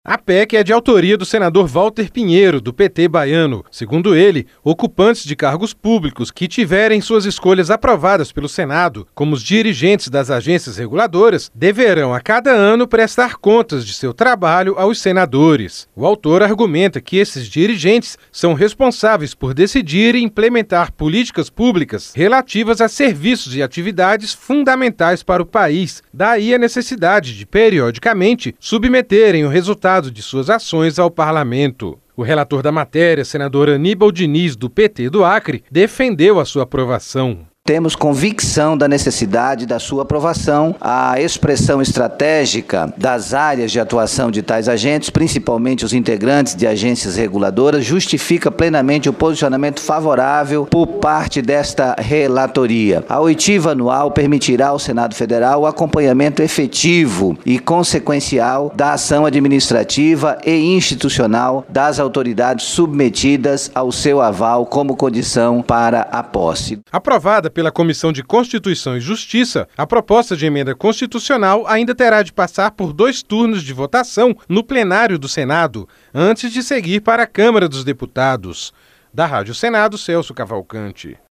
A PEC é de autoria do senador Walter Pinheiro, do PT baiano. Segundo ele, ocupantes de cargos públicos que tiverem suas escolhas aprovadas pelo Senado, como os dirigentes das agências reguladoras, deverão a cada ano prestar contas de seu trabalho aos senadores. O autor argumenta que esses dirigentes são responsáveis por decidir e implementar políticas públicas relativas a serviços e atividades fundamentais para o país. Daí a necessidade de, periodicamente, submeterem o resultado de suas ações ao parlamento. O relator da matéria, senador Aníbal Diniz, do PT do Acre, defendeu a sua aprovação. Temos convicção da necessidade da sua aprovação. A expressão estratégica das áreas de atuação de tais agentes, principalmente os integrantes de agências reguladoras, justifica plenamente o posicionamento favorável por parte desta relatoria. A oitiva anual permitirá ao Senado Federal o acompanhamento efetivo e consequencial da ação administrativa e institucional das autoridades submetidas ao seu aval como condição para a posse. Aprovada pela Comissão de Constituição e Justiça, a proposta de emenda constitucional ainda terá de passar por 2 turnos de votação no plenário do Senado, antes de seguir para a Câmara dos Deputados. Da Rádio Senado, Celso Cavalcante.